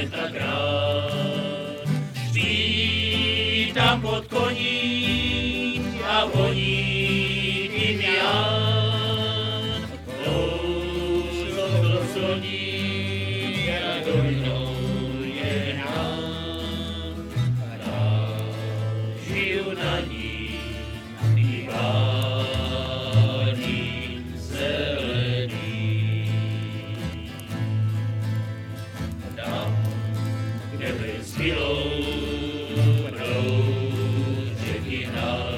stokrát. Vítám pod koní a voní tymián. Kouzlo sloní a do mnou je nám. Žiju na ní divání zelený. Tam, kde bez chvílou proud řeky hnal,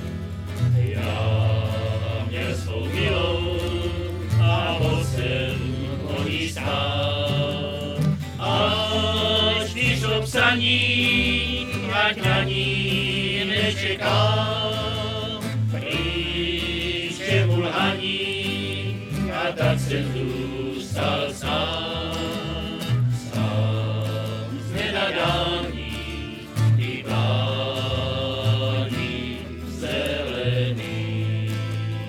já měl svou milou a moc jsem o ní stál. Až když obsaní, ať na ní nečekám, příště mu lhaní a tak jsem zůstal sám. Sám z nenadání divání zelený.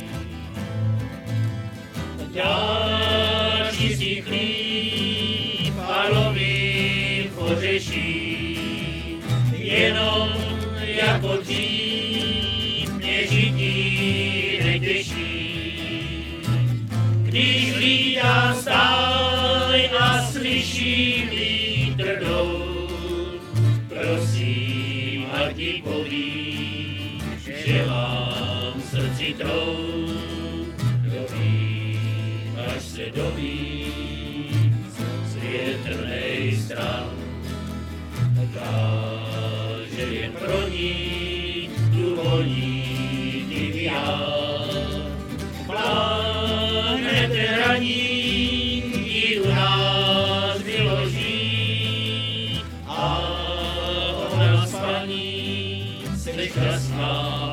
Já čistý chlíp a lovím ořeší, jenom jako dřív mě žití netěší. Když hlídám stáj a slyším vítr dou, prosím, ať ti povím, že mám srdci trou. Dovím, až se dovím z větrnej stran, že jen pro ní tu voní tymián. Planete raní ji u nás vyloží a ona spaní se šťastná